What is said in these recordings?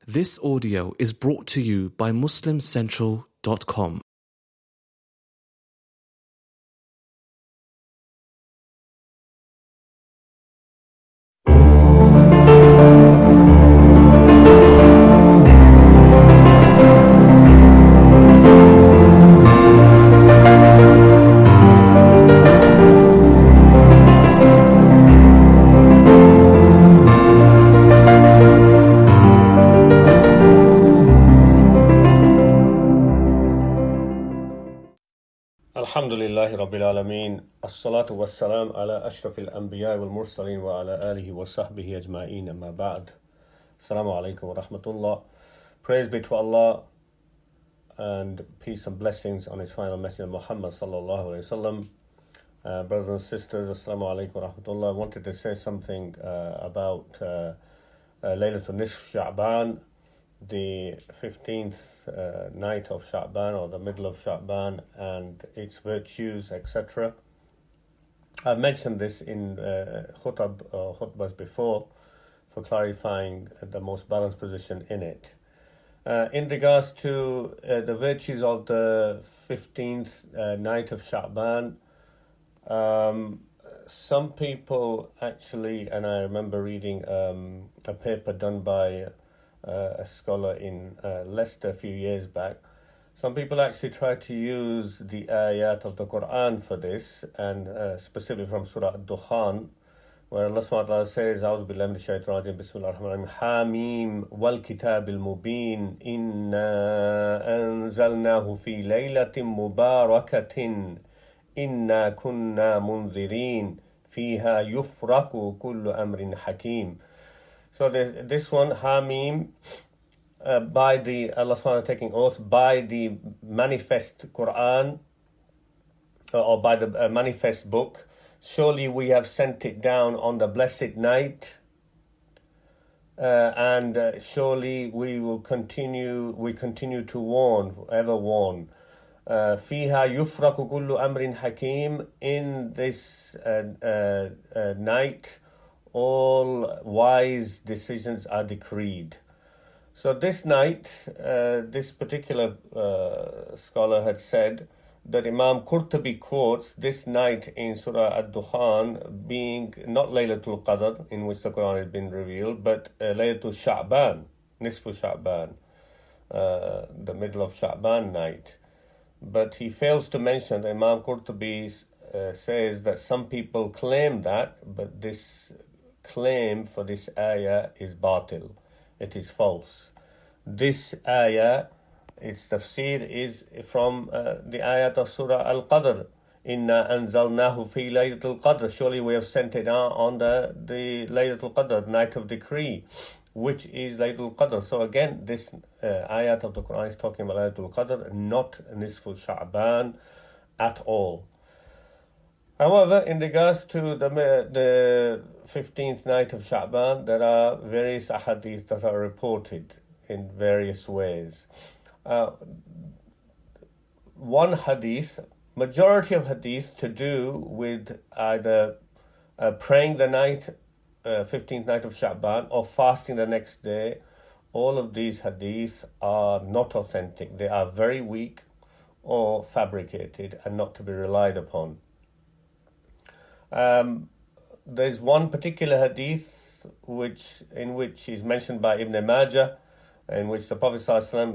This audio is brought to you by MuslimCentral.com. Alhamdulillahi Rabbil Alameen. As-salatu was-salam ala ashrafil anbiya wal mursaleen wa ala alihi wa sahbihi ajma'een amma ba'd. Assalamu alaikum wa rahmatullah. Praise be to Allah and peace and blessings on His final messenger Muhammad sallallahu alayhi wasallam. Brothers and sisters, Assalamu alaikum wa rahmatullah. I wanted to say something about Laylatul Nisf Sha'ban, the 15th night of Sha'ban or the middle of Sha'ban, and its virtues, etc. I've mentioned this in khutbahs before for clarifying the most balanced position in it. In regards to the virtues of the 15th night of Sha'ban, some people actually, and I remember reading a paper done by a scholar in Leicester a few years back. Some people actually try to use the ayat of the Quran for this, and specifically from Surah Ad-Dukhan, where Allah subhanahu wa ta'ala says, A'udhu billahi minash shaitanir rajim, Bismillahir Rahmanir Rahim, Hamim wal kitabil mubin, inna anzalnahu fi laylatin mubarakatin, inna kunna munzirin, fiha yufraku kullu amrin hakim. So this one, Hamim, by the, Allah subhanahu wa ta'ala taking oath, by the manifest Quran, or by the manifest book, surely we have sent it down on the blessed night, and surely we continue to warn, ever warn. Fiha yufraku kullu amrin hakim, in this night, all wise decisions are decreed. So this night, this particular scholar had said that Imam Qurtubi quotes this night in Surah Ad-Dukhan being not Laylatul Qadr, in which the Quran has been revealed, but Laylatul Sha'ban, Nisfu Sha'ban, the middle of Sha'ban night. But he fails to mention that Imam Qurtubi says that some people claim that, but this claim for this ayah is batil. It is false. This ayah, its tafsir is from the ayat of Surah Al-Qadr. Inna anzalnahu fi laylatul qadr. Surely we have sent it out on the Laylatul Qadr, night of decree, which is Laylatul Qadr. So again, this ayat of the Quran is talking about Laylatul Qadr, not Nisfu Sha'ban at all. However, in regards to the 15th night of Sha'ban, there are various ahadith that are reported in various ways. One hadith, majority of hadith to do with either praying the night, 15th night of Sha'ban, or fasting the next day, all of these hadith are not authentic. They are very weak or fabricated and not to be relied upon. There's one particular hadith in which is mentioned by Ibn Majah, in which the Prophet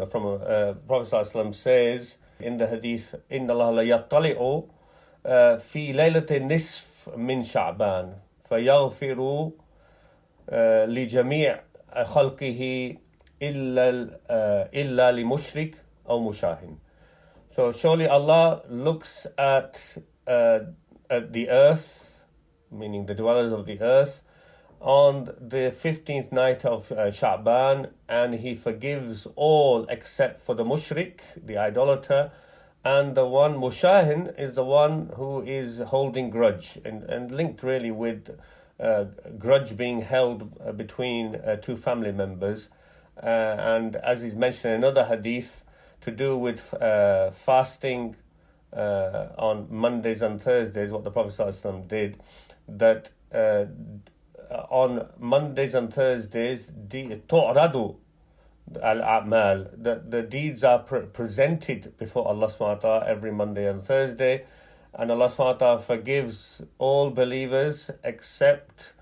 ﷺ says in the hadith, Inna Allah la yattali'u fi laylatin nisf min Sha'ban fayaghfiru li jami' khalqihi illa li mushrik aw mushahin. So surely Allah looks at the earth, meaning the dwellers of the earth, on the 15th night of Sha'ban, and He forgives all except for the mushrik, the idolater, and the one mushahin is the one who is holding grudge, and linked really with grudge being held between two family members, and as is mentioned in another hadith, to do with fasting on Mondays and Thursdays, what the Prophet ﷺ did, that on Mondays and Thursdays, tu'radu, al-a'mal, the deeds are presented before Allah subhanahu wa ta'ala every Monday and Thursday, and Allah subhanahu wa ta'ala forgives all believers except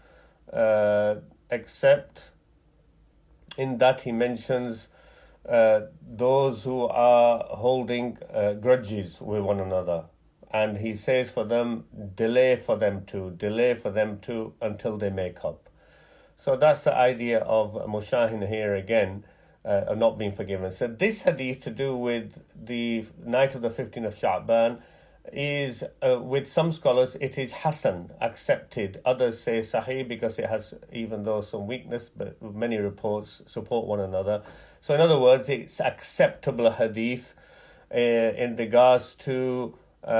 in that He mentions those who are holding grudges with one another, and He says for them, delay for them to until they make up. So that's the idea of mushahin here again, of not being forgiven. So this hadith to do with the night of the 15th of Sha'ban is, with some scholars, it is Hasan, accepted. Others say Sahih because it has, even though some weakness, but many reports support one another. So in other words, it's acceptable hadith in regards to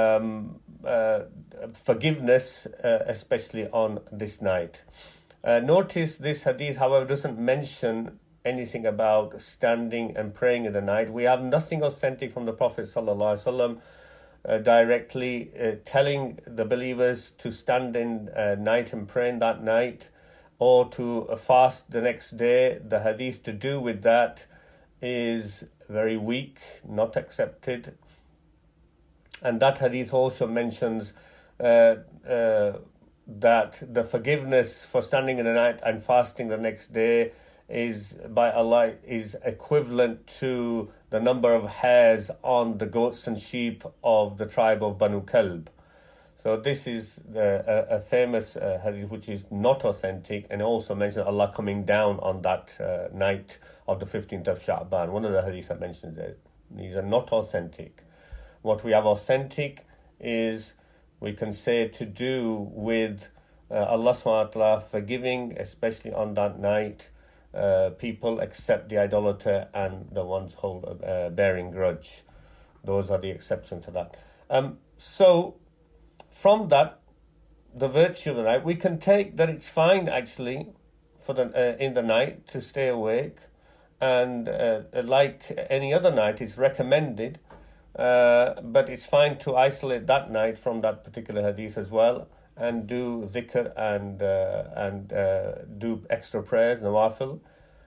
forgiveness, especially on this night. Notice this hadith, however, doesn't mention anything about standing and praying in the night. We have nothing authentic from the Prophet ﷺ directly telling the believers to stand in night and pray in that night, or to fast the next day. The hadith to do with that is very weak, not accepted. And that hadith also mentions that the forgiveness for standing in the night and fasting the next day is, by Allah, is equivalent to the number of hairs on the goats and sheep of the tribe of Banu Kalb. So this is a famous hadith which is not authentic, and also mentions Allah coming down on that night of the 15th of Sha'ban. One of the hadiths that mentions it. These are not authentic. What we have authentic is, we can say, to do with Allah subhanahu wa ta'ala forgiving, especially on that night, people except the idolater and the ones bearing grudge. Those are the exceptions to that. So from that, the virtue of the night, we can take that it's fine actually for in the night to stay awake, and like any other night, it's recommended. But it's fine to isolate that night from that particular hadith as well, and do dhikr and do extra prayers, nawafil.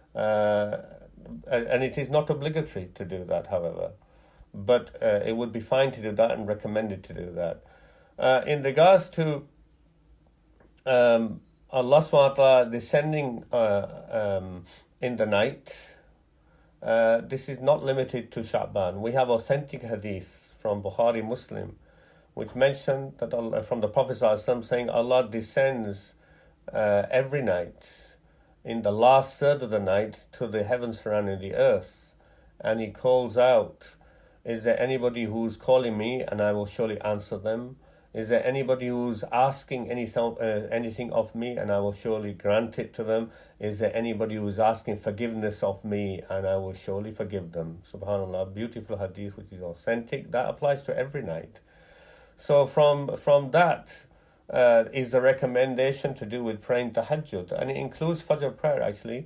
And it is not obligatory to do that, however. But it would be fine to do that and recommended to do that. In regards to Allah subhanahu wa ta'ala descending in the night, this is not limited to Sha'ban. We have authentic hadith from Bukhari, Muslim, which mention that from the Prophet ﷺ saying Allah descends every night in the last third of the night to the heavens surrounding the earth, and He calls out, is there anybody who's calling me and I will surely answer them? Is there anybody who's asking anything of me and I will surely grant it to them? Is there anybody who's asking forgiveness of me and I will surely forgive them? SubhanAllah, beautiful hadith which is authentic. That applies to every night. So from that is the recommendation to do with praying tahajjud, and it includes Fajr prayer actually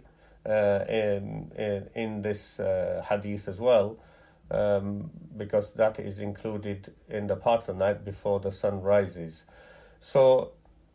in this hadith as well. Because that is included in the part of the night before the sun rises. So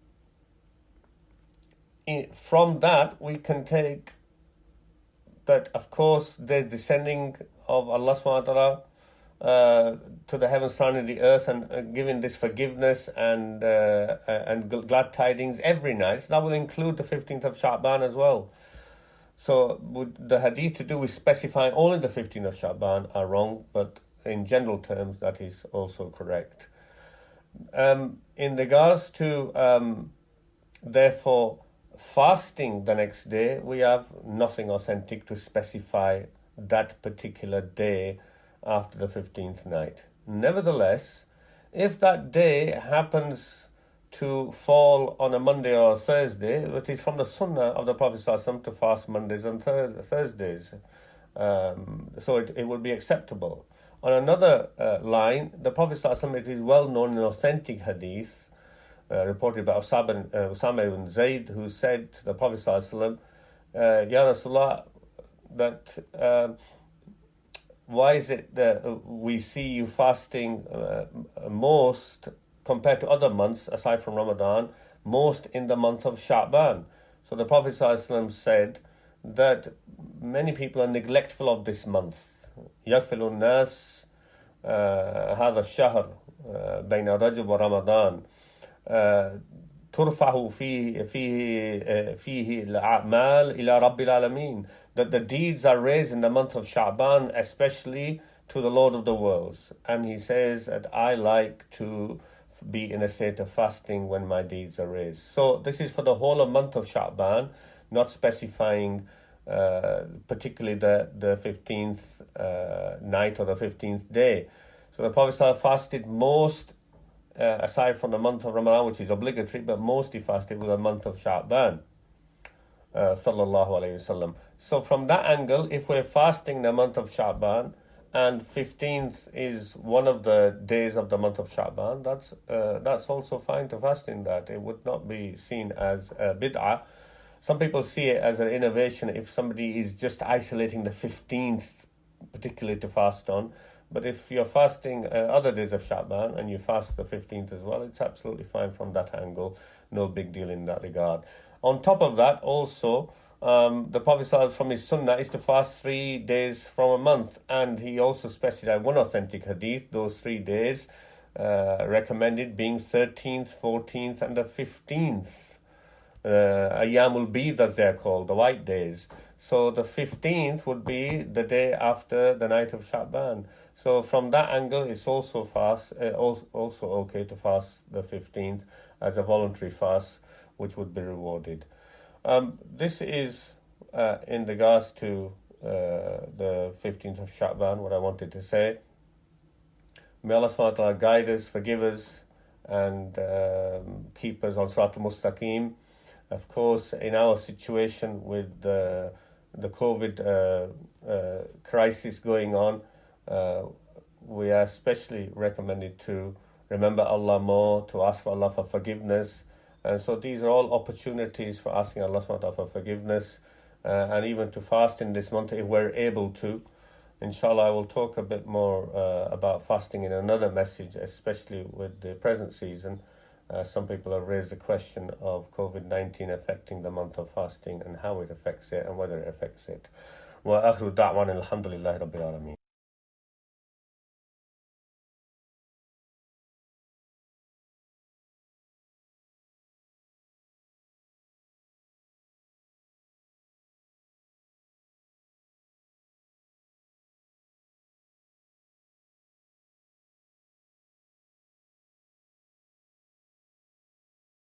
from that we can take that, of course, there's descending of Allah subhanahu wa ta'ala to the heavens surrounding the earth, and giving this forgiveness and glad tidings every night. So that will include the 15th of Sha'ban as well. So the hadith to do with specifying only the 15th of Sha'ban are wrong, but in general terms that is also correct. In regards to therefore fasting the next day, we have nothing authentic to specify that particular day after the 15th night. Nevertheless, if that day happens to fall on a Monday or a Thursday, it is from the Sunnah of the Prophet ﷺ to fast Mondays and Thursdays. So it would be acceptable. On another line, the Prophet ﷺ, it is well known in authentic hadith, reported by Usama ibn Zayd, who said to the Prophet ﷺ, Ya Rasulullah, that why is it that we see you fasting most, compared to other months aside from Ramadan, most in the month of Sha'ban? So the Prophet ﷺ said that many people are neglectful of this month. يغفل الناس هذا الشهر بين رجب ورمضان ترفع فيه الأعمال إلى رب العالمين, that the deeds are raised in the month of Sha'ban, especially to the Lord of the worlds. And he says that I like to be in a state of fasting when my deeds are raised. So this is for the whole of month of Sha'ban, not specifying particularly the 15th night or the 15th day. So the Prophet ﷺ fasted most, aside from the month of Ramadan, which is obligatory, but most he fasted with the month of Sha'ban. Sallallahu alayhi wasallam. So from that angle, if we're fasting the month of Sha'ban, and 15th is one of the days of the month of Sha'ban, that's also fine to fast in that. It would not be seen as a bid'ah. Some people see it as an innovation if somebody is just isolating the 15th particularly to fast on. But if you're fasting other days of Sha'ban and you fast the 15th as well, it's absolutely fine from that angle. No big deal in that regard. On top of that, also, the Prophet ﷺ from his sunnah is to fast 3 days from a month. And he also specified one authentic hadith, those 3 days recommended being 13th, 14th and the 15th. Ayyamul Bid, as they're called, the white days. So the 15th would be the day after the night of Sha'ban. So from that angle, it's also also okay to fast the 15th as a voluntary fast, which would be rewarded. This is in regards to the 15th of Sha'ban, what I wanted to say. May Allah subhanahu wa ta'ala guide us, forgive us, and keep us on Sirat al-Mustaqim. Of course, in our situation with the COVID crisis going on, we are especially recommended to remember Allah more, to ask for Allah for forgiveness. And so these are all opportunities for asking Allah subhanahu wa ta'ala for forgiveness, and even to fast in this month if we're able to. Inshallah, I will talk a bit more about fasting in another message, especially with the present season. Some people have raised the question of COVID-19 affecting the month of fasting and how it affects it and whether it affects it. وآخر دعوانا الحمد لله رب العالمين.